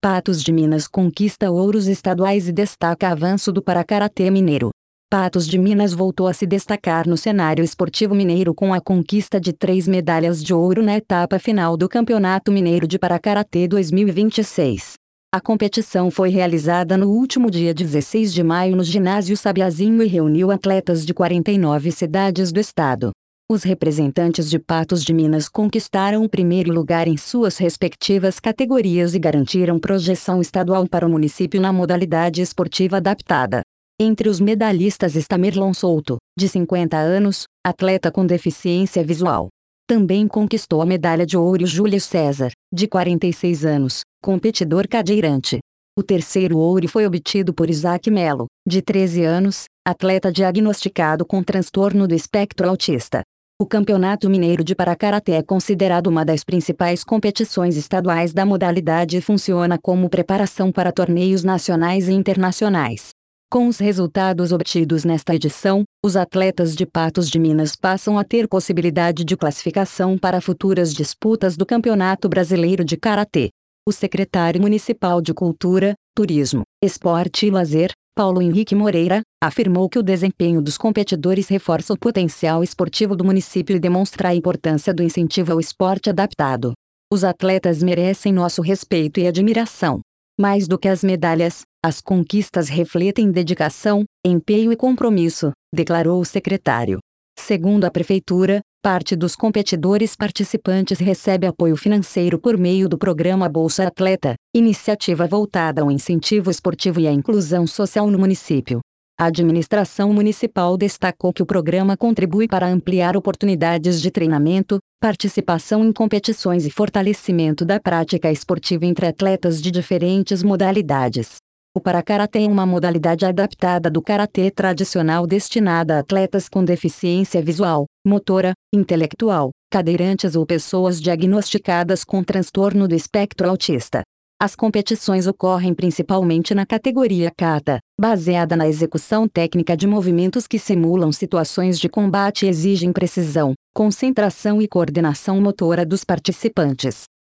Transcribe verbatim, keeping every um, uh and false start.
Patos de Minas conquista ouros estaduais e destaca avanço do Parakaratê mineiro. Patos de Minas voltou a se destacar no cenário esportivo mineiro com a conquista de três medalhas de ouro na etapa final do Campeonato Mineiro de Parakaratê dois mil e vinte e seis. A competição foi realizada no último dia dezesseis de maio no ginásio Sabiazinho e reuniu atletas de quarenta e nove cidades do estado. Os representantes de Patos de Minas conquistaram o primeiro lugar em suas respectivas categorias e garantiram projeção estadual para o município na modalidade esportiva adaptada. Entre os medalhistas está Merlon Souto, de cinquenta anos, atleta com deficiência visual. Também conquistou a medalha de ouro Júlio César, de quarenta e seis anos, competidor cadeirante. O terceiro ouro foi obtido por Isaac Melo, de treze anos, atleta diagnosticado com transtorno do espectro autista. O Campeonato Mineiro de Parakaratê é considerado uma das principais competições estaduais da modalidade e funciona como preparação para torneios nacionais e internacionais. Com os resultados obtidos nesta edição, os atletas de Patos de Minas passam a ter possibilidade de classificação para futuras disputas do Campeonato Brasileiro de Karatê. O secretário municipal de Cultura, Turismo, Esporte e Lazer, Paulo Henrique Moreira, afirmou que o desempenho dos competidores reforça o potencial esportivo do município e demonstra a importância do incentivo ao esporte adaptado. Os atletas merecem nosso respeito e admiração. Mais do que as medalhas, as conquistas refletem dedicação, empenho e compromisso, declarou o secretário. Segundo a prefeitura, parte dos competidores participantes recebe apoio financeiro por meio do programa Bolsa Atleta, iniciativa voltada ao incentivo esportivo e à inclusão social no município. A administração municipal destacou que o programa contribui para ampliar oportunidades de treinamento, participação em competições e fortalecimento da prática esportiva entre atletas de diferentes modalidades. O Parakaratê é uma modalidade adaptada do karatê tradicional destinada a atletas com deficiência visual, motora, intelectual, cadeirantes ou pessoas diagnosticadas com transtorno do espectro autista. As competições ocorrem principalmente na categoria kata, baseada na execução técnica de movimentos que simulam situações de combate e exigem precisão, concentração e coordenação motora dos participantes.